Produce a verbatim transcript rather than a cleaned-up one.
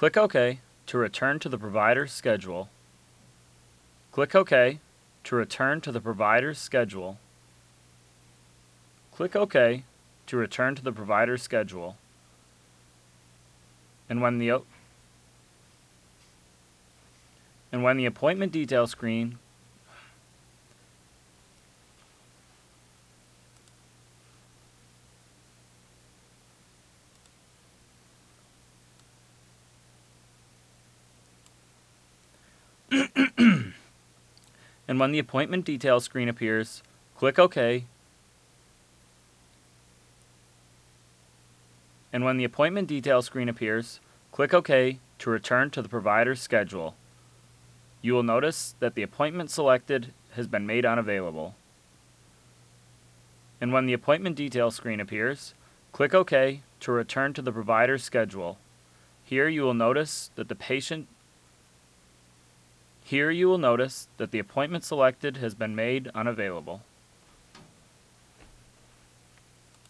Click OK to return to the provider's schedule. Click OK to return to the provider's schedule. Click OK to return to the provider's schedule. And when the and when the appointment detail screen and when the appointment detail screen appears, click OK. And when the appointment detail screen appears, click OK to return to the provider's schedule. You will notice that the appointment selected has been made unavailable. And when the appointment detail screen appears, click OK to return to the provider's schedule. Here you will notice that the patient Here you will notice that the appointment selected has been made unavailable.